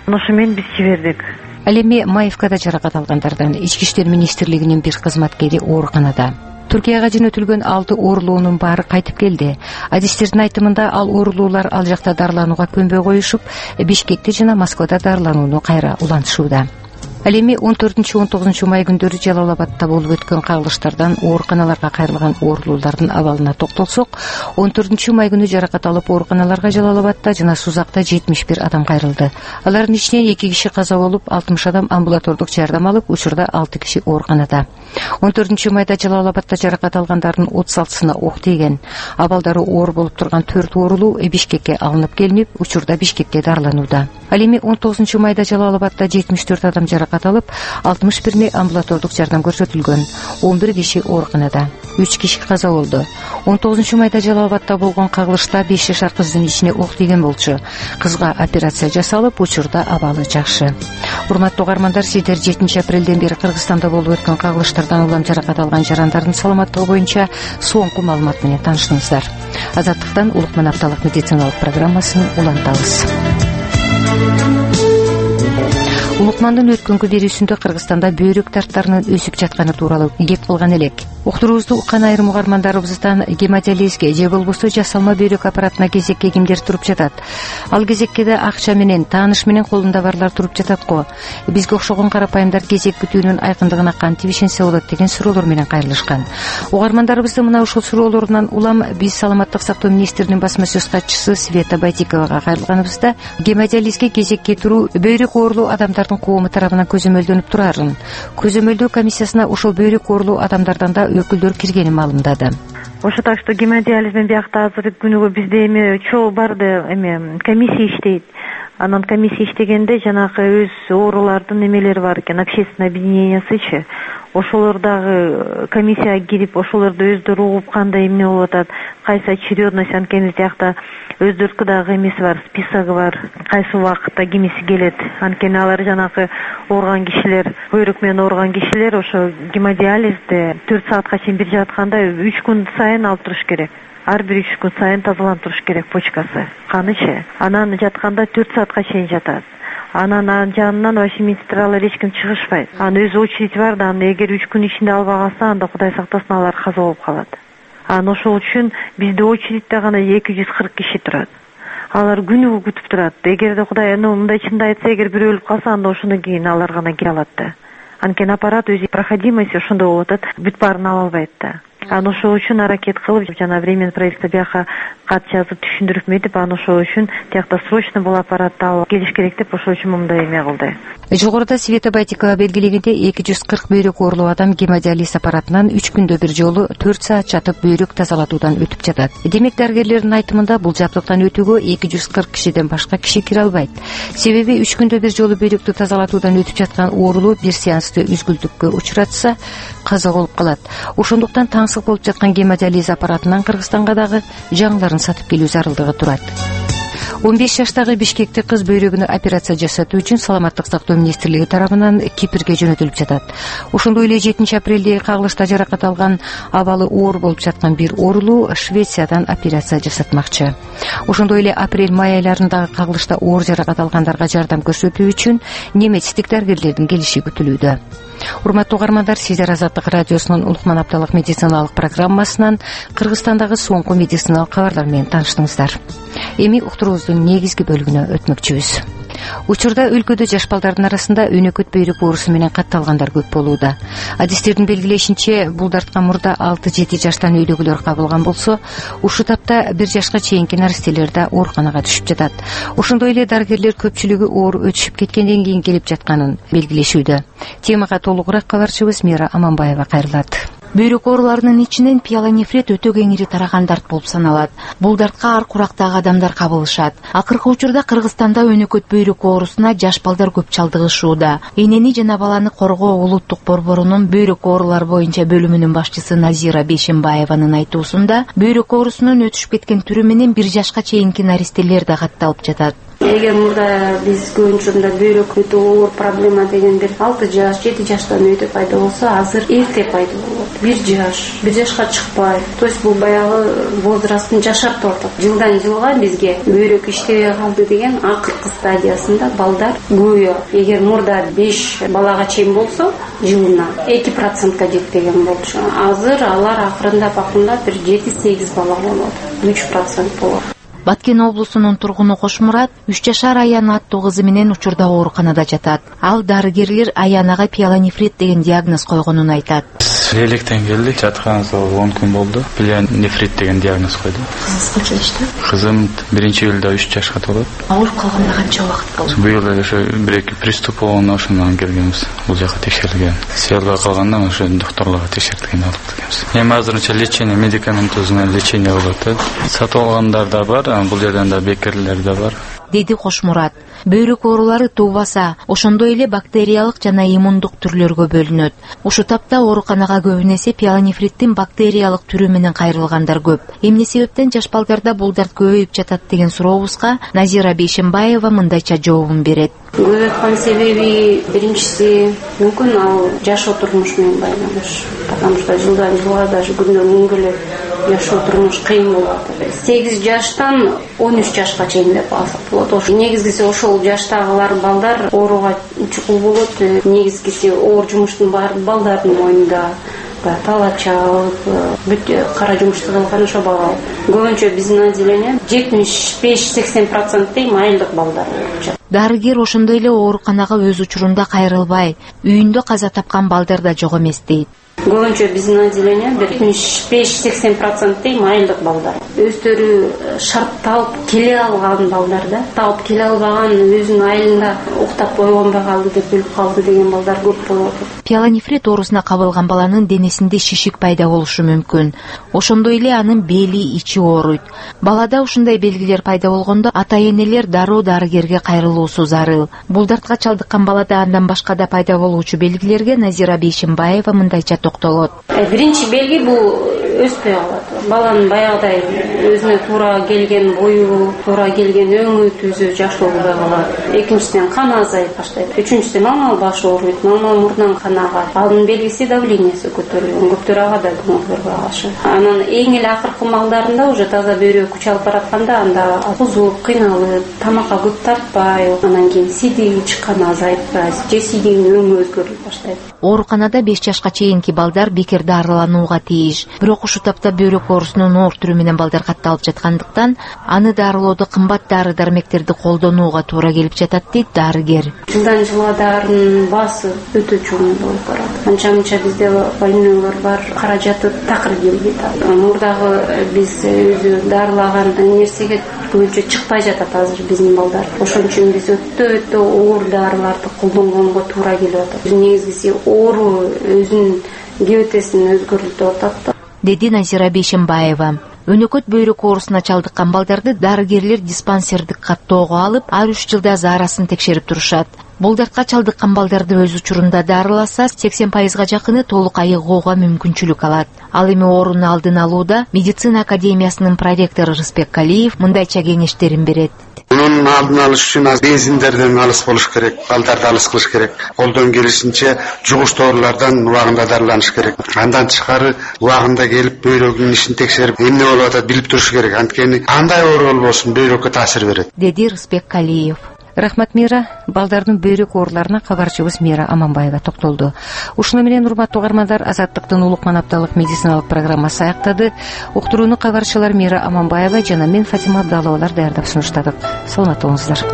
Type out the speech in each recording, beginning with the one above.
Ошо менен биз жибердик. Ал эми Маевкада жаракат алгандардан Ички иштер министрлигинин бир кызматкери ооруканада. Туркияга жөнөтүлгөн 6 оорулуунун баары кайтып келди. Адистердин айтымында ал оорулуулар ал жакта дарыланууга көнбөй коюшуп, Бишкекте жана Москвада дарыланууну кайра улантышууда. Ал эми 14-19 май күндөрү Жалал Абадта болуп өткөн кагылыштардан ооруканаларга кайрылган оорулуулардын абалына токтолсок, 14 май күнү жаракат алып ооруканаларга Жалал Абадта жана Сузакта 71 адам кайрылды. Алардын ичинен 2 киши каза болуп, 60 адам амбулатордук жардам алып, учурда 6 киши ооруканада. 14 майда Жалал Абадта жаракат алгандардын 36-сына ок тийген. Абалдары оор болуп турган 4 оорулуу Бишкекке алынып келинип, учурда Бишкекте дарыланууда. Ал эми 19 майда Жалал Абадта 74 адам жаракат алып, 61-ни амбулатордук жардам көрсөтүлгөн. 11 киши ооруканада, 3 киши каза болду. 19 майда Жалал Абадта болгон кагылышта 5 жашар кыздын ичине ок тийген болчу. Кызга операция жасалып, учурда абалы жакшы. Урматтуу угармандар, сиздер 7 апрелден бери Кыргызстанда болуп өткөн кагылыштардан улам жаракат алган жарандардын саламаттыгы боюнча соңку маалымат менен тааныштыңыздар. Азаттыктан Улукман апталык медициналык программасын улантабыз. Улукмандын өткөнгү берүүсүндө Кыргызстанда бөйрөк тарттарынын өсүп жатканы тууралуу кеп кылган элек. Уктуруубузду уккан айрым угармандарыбыздан гемодиализге же болбосо жасалма бөйрөк аппаратына кезекке кимдер туруп жатат? Ал кезекке да акча менен, тааныш менен колунда барлар туруп жатат го. Бизге окшогон карапайымдар кезек күтүүнүн айкындыгына кантип ишенсе болот деген суроолор менен кайрылышкан. Угармандарыбыздын мына ушул суроолорунан улам биз Саламаттык сактоо министринин басма сөз катчысы Света Байтиковага кайрылганыбызда гемодиализге кезекке туруу бөйрөк оорулуу адамдардын коому тарабынан көзөмөлдөнүп турарын, көзөмөлдөө комиссиясына ошол бөйрөк оорулуу адамдардан да өкүлдөр киргенин маалымдады. Ошо так что гемодиализ менен биякта азыр күнүгө бизде эми чоо барды, комиссия иштейт. Анан комиссия иштегенде жанагы өз оорулардын эмелери бар экен, общественное объединениясычы. Ошолор дагы комиссияга кирип, ошолорду өздөрү угуп кандай эмне болуп атат, кайсы очередность, анткени биякта өздөрүкү дагы эмеси бар, списогу бар, кайсы убакытта кимиси келет. Анткени алар жанагы ооруган кишилер, бөйрөк менен ооруган кишилер ошо гемодиализде 4 саатка чейин бир жатканда 3 күн сайын алып туруш керек. Ар бир 3 күн сайын тазаланып туруш керек почкасы, канычы. Анан жатканда 4 саатка чейин жатат. Анан жанынан вообще медсестралар эч ким чыгышпайт. Анын өз очередь бар да, эгер 3 күн ичинде албай калса, анда Кудай сактасын, алар каза болуп калат. Ошол үчүн бизде очередьте гана 240 киши турат. Алар күнүгө күтүп турат. Эгерде Кудай мындай чынды айтса, эгер бирөө өлүп калса, анда ошондон кийин алар гана кире алат да. Анткени аппарат өзү проходимость ошондой болуп атат, бүт баарын ала албайт да. Ошол үчүн аракет кылып, жана временный правительство бияка кат жазып түшүндүрүп метип, ошол үчүн тиякта срочно бул аппаратты алып келиш керек деп, ошол үчүн мындай эме кылды. Жогоруда Света Байтикова белгилегенде 240 бөйрөк оорулуу адам гемодиализ аппаратынан 3 күндө бир жолу 4 саат жатып бөйрөк тазалатуудан өтүп жатат. Демек дарыгерлердин айтымында бул жабдыктан өтүүгө 240 кишиден башка киши кире албайт. Себеби 3 күндө бир жолу бөйрөктү тазалатуудан өтүп жаткан оорулуу бир сеансты үзгүлтүккө учуратса, каза болуп калат. Ошондуктан таңсык болуп жаткан гемодиализ аппаратынан Кыргызстанга дагы жаңыларын сатып келүү зарылдыгы турат. 15 жаштагы бишкектик кыз бөйрөгүнө операция жасатуу үчүн Саламаттык сактоо министрлиги тарабынан Кипрге жөнөтүлүп жатат. Ошондой эле 7 апрелде кагылышта жаракат алган, абалы оор болуп жаткан бир оорулуу Швециядан операция жасатмакчы. Ошондой эле апрель-май айларындагы кагылышта оор жаракат алгандарга жардам көрсөтүү үчүн немецтик дарыгерлердин келиши күтүлүүдө. Урматтуу угармандар, сиздер Азаттык радиосунун Улукман апталык медициналык программасынан Кыргызстандагы соңку медициналык кабарлар менен тааныштыңыздар. Эми уктуруубуздун негизги бөлүгүнө өтмөкчүбүз. Учурда өлкөдө жаш балдардын арасында өнөкөт бөйрөк оорусу менен катталгандар көп болууда. Адистердин белгилешинче, бул дартка мурда 6-7 жаштан өйдөгүлөр кабылган болсо, ушул тапта 1 жашка чейинки наристелер да ооруканага түшүп жатат. Ошондой эле дарыгерлер көпчүлүгү оору өтүшүп кеткенден кийин келип жатканын белгилешүүдө. Темага толугураак кабарчыбыз Мира Аманбаева кайрылат. Бөйрөк ооруларынын ичинен пиелонефрит өтө кеңири тараган дарт болуп саналат. Бул дартка ар курактагы адамдар кабылышат. Акыркы учурда Кыргызстанда өнөкөт бөйрөк оорусуна жаш балдар көп чалдыгышууда. Энени жана баланы коргоо улуттук борборунун бөйрөк оорулар боюнча бөлүмүнүн башчысы Назира Бейшембаеванын айтуусунда, бөйрөк оорусунун өтүшүп кеткен түрү менен 1 жашка чейинки наристелер да катталып жатат. Эгер мурда биз көбүнчө бөйрөк өтө оор проблема деген бир 6 жаш 7 жаштан өтө пайда болсо, азыр эрте пайда болот. 1 жашка чыкпай. То есть бул баягы возрастын жашартып атат. Жылдан жылга бизге бөйрөк иштебей калды деген акыркы стадиясында балдар көбөйөт. Эгер мурда 5 балага чейин болсо, жылына 2%ка жетпеген болчу. Азыр алар акырындап бир 7-8 бала болот. 3% болот. Баткен облусунун тургуну Кошмурат 3 жашар Аяна аттуу кызы менен учурда ооруканада жатат. Ал дарыгерлер Аянага пиелонефрит деген диагноз койгонун айтат. Электен келди, жатканыбызга 10 күн болду. Пиелонефрит деген диагноз койду. Кызыңыз канча жашта? Кызым 1-июлда 3 жашка толот. Ооруп калганда канча убакыт болду? Быйыл ошо 1-2 приступ болгондон ошондон келгенбиз. Бул жака текшерилген. Сыялга калгандан ошо докторлорго текшерткен алып келгенбиз. Эми азырынча лечение, медикаментозный лечение болуп атат. Сатып алгандар да бар, бул жерден да бекерлер да бар. Деди Кошмурат. Бөйрөк оорулары туубаса, ошондой эле бактериялык жана иммундук түрлөргө бөлүнөт. Ушул тапта ооруканага көбүн эсе пиелонефриттин бактериялык түрү менен кайрылгандар көп. Эмне себептен жаш балдарда бул дарт көбөйүп жатат деген сурообузга Назира Бейшимбаева мындайча жообун берет. Көбөйөткөн себеби биринчиси мүмкүн ал жашоо турмуш менен байланыш. Потому что жылдан жылга даже күндөн күнгө эле жашоо турмуш кыйын болот. 8 жаштан 13 жашка чейин деп алсак болот. Ошо негизгиси ошол жаштагылар балдар ооруга чукул болот. Негизгиси оор жумуштун баары балдардын мойнунда. Талача, бүт кара жумушту кылган ошо бала. Көбүнчө биздин отделение 75-80% дейм айлык балдар болчу. Дарыгер ошондой эле ооруканага өз учурунда кайрылбай, үйүндө каза тапкан балдар да жок эмес дейт. Көбүнчө биздин отделение 75-80% дейм айлык балдар. Өздөрү шарт таап келе алган балдар да, таап келе албаган, өзүнүн айылында уктап койгонбай калды деп билип калды деген балдар көп болот. Пиелонефрит оорусуна кабылган баланын денесинде шишик пайда болушу мүмкүн. Ошондой эле анын бели, ичи ооруйт. Балада ушундай белгилер пайда болгондо ата-энелер дароо дарыгерге кайрылуусу зарыл. Бул дартка чалдыккан балада андан башка да пайда болуучу белгилерге Назира Бейшимбаева мындайча токтолот. Биринчи белги бул өспөй калат. Баланын баягыдай өзүнө туура келген бою, туура келген өңү түзү жашообой калат. Экинчиден кан азайып баштайт. Үчүнчүдөн мал башы ооруйт, мал мурдун каны агат. Анын белгиси давлениеси көтөрүлгөн. Көптөр ага да көңүл бербей калышат. Анан эң эле акыркы малдарында уже таза бөйрөк күч алып баратканда анда кузуп, кыйналып, тамакка көп тартпай, анан кийин сийдиги чыккан азайып, же сийдигинин өңү өзгөрүп баштайт. Ооруканада 5 жашка чейинки балдар бекер дарыланууга тийиш. Бирок ушул тапта бөйрөк оорусунун оор түрү менен балдар катталып жаткандыктан, аны дарылоодо кымбат дары-дармектерди колдонууга туура келип жатат дейт дарыгер. Жылдан жылга дарынын баасы өтө чоң болуп барат. Анча-мынча бизде больнойлор бар, каражаты такыр келбейт. Мурдагы биз өзү дарылаган нерсеге көбүнчө чыкпай жатат азыр биздин балдар. Ошон үчүн биз өтө оор дарыларды колдонгонго туура келип атат. Негизгиси оору өзүнүн геотесин өзгөртүп атат, деди Назира Бейшимбаева. Өнөкөт бөйрөк оорусуна чалдыккан балдарды дарыгерлер диспансердик каттоого алып, ар 3 жылда заарасын текшерип турушат. Бул дартка чалдыккан балдарды өз учурунда дарыласа, 80%га жакыны толук айыгууга мүмкүнчүлүк алат. Ал эми оорунун алдын алууда медицина академиясынын проректору Рыспек Калиев мындайча кеңештерин берет. Bunun aldın alış üçün benzinlerden alış buluş gerek, baldarda alış kılış gerek. Koldan gelişince juğuş doğrulardan uağında darlanış gerek. Andan çıkarı uağında gelip böyrögünün işini tekserip emne olada bilip duruş gerek. Antkeni anday oğru olsun böyrögü tasir verir. Dedi Rıspek Kaliyev. Рахмат, Мира. Балдардын бөйрөк ооруларына кабарчыбыз Мира Аманбаева токтолду. Ушуну менен урматтуу угармандар, Азаттыктын улукман апталык медициналык программасы аяктады. Уктурууну кабарчылар Мира Аманбаева жана мен Фатима Абдаловалар даярдап сунуштадык. Саламат болуңуздар.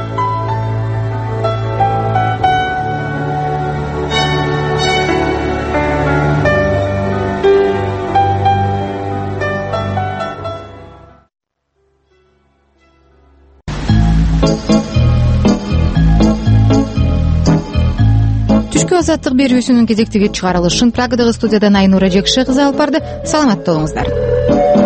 Азаттык берүүсүнүн кезектеги чыгарылышын Прагадагы студиядан Айнура Жекши кызы алып барды. Саламатта болуңуздар.